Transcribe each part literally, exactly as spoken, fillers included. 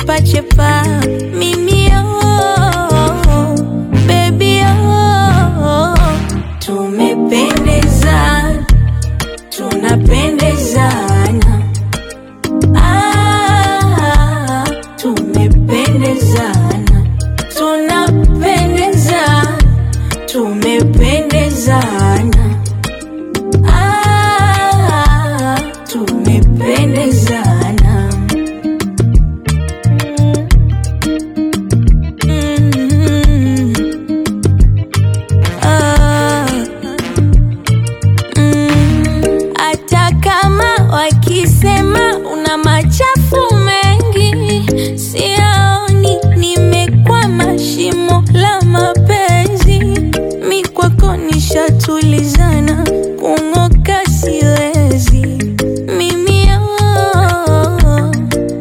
umenichepa chepa. Mimi oh, baby oh, tumependezana, tunapendezana. Ah, tumependezana, tunapendezana, tumependezana. Ah, tumependezana. Mm-hmm. Ah, mm, hata kama wakisema una machafu mengi, siaoni nimekwama shimo la mapenzi. Mi kwako nishatulizana, kung'oka siwezi. Mimi oh,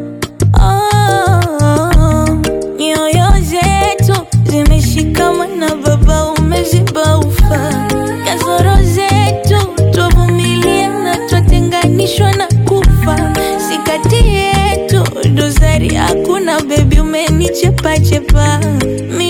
oh, nyoyo zetu zimeshikamana, baba umeziba ufa. Kasoro zetu twavumiliana, twatenganishwa na kufa. Sikati yetu dosari hakuna, baby umenichepa chepa. Mi